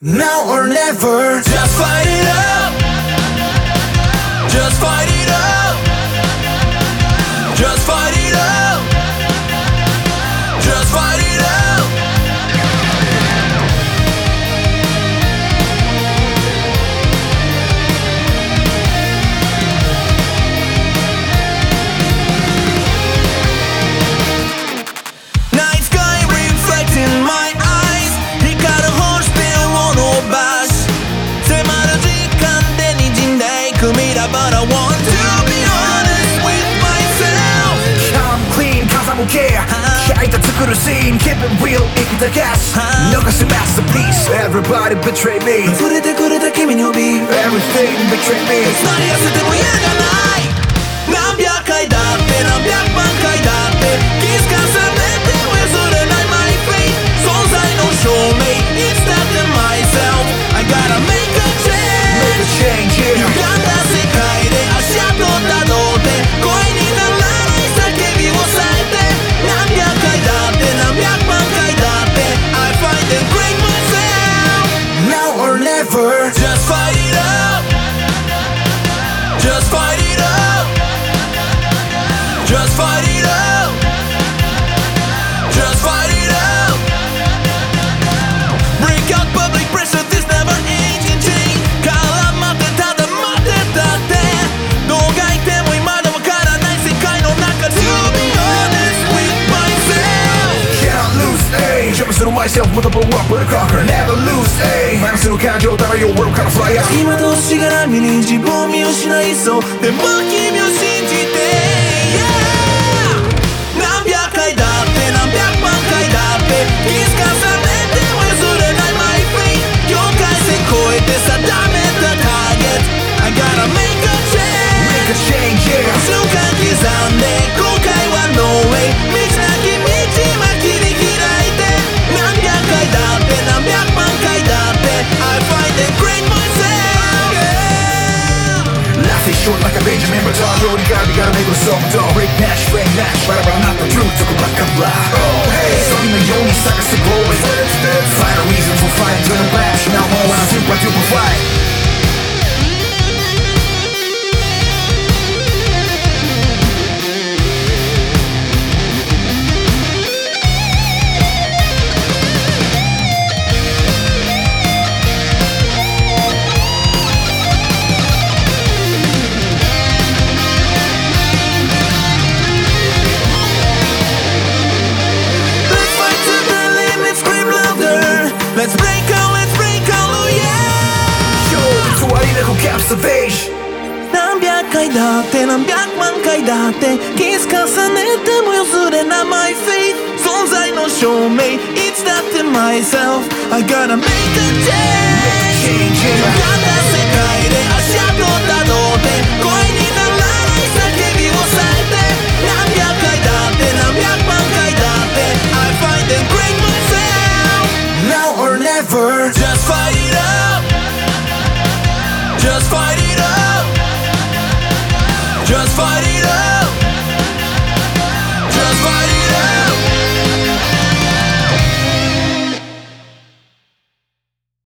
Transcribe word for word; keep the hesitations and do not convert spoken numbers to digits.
Now or never. Just fight it out. Just fight it out. Just fight it out. Just fight it out. Night sky reflecting my eyes. 光る星でを伸ばし迫る時間で滲んでいく未来 But I want to be honest with myself. Come clean cause I don't care. 開いた作るシーン Keep it real 生きたガス逃す masterpiece. Everybody betray me. 触れてくれた君の美 Everything betray me. 何やせても嫌がない何百回だって何百万回だって気づかされても譲れない My fate 存在の証明 It's not in myself I gotta make a change Make a change, yeah. 歪んだ世界で足跡たどって声にならない叫びをさえて何百回だって何百万回だって I find and break myself Now or never. Just fight it out Just fight it out Just fight it out Just fight it out Break out public pressure This never aging chain 絡まってただ待ってたってどうがいても未だわからない世界の中 To be honest with myself Can't lose, ayy. Jump through myself with a blow up with a conquer. Never lose, ayy. マイナスの感情だらyour worldから fly out. 今としがらみに自分を見失いそうでも君を信じて Yeah 何百回だって何百万回だって気づかされても譲れない My fate 境界線越えて定めた Target I gotta make a Make a change change, yeah. 瞬間刻んで後悔は No way 道なき道は切り開いて何百回だって何百万回だって I find and break myself yeah. Life is short like a Benjamin Button. Road you gotta, you gotta make it so dumb. Break Nash, break Nash. Right around not the truth. Took a black and black. Oh, hey. そんなように探して glory. Find a reason for fighting to the back. Now on when I super duper fight. Let's fight to the limit, scream louder. Let's break out, let's break out, oh yeah. Yo, 終わりなく captivation. 何百回だって何百万回だって気づかされても譲れない My fate 存在の証明 It's not in myself I gotta make a change 歪んだ世界で足跡たどって声にならない叫びをさえて何百回だって何百万回だって I find and break myself Now or never. Just fight it out Just fight it out Just fight it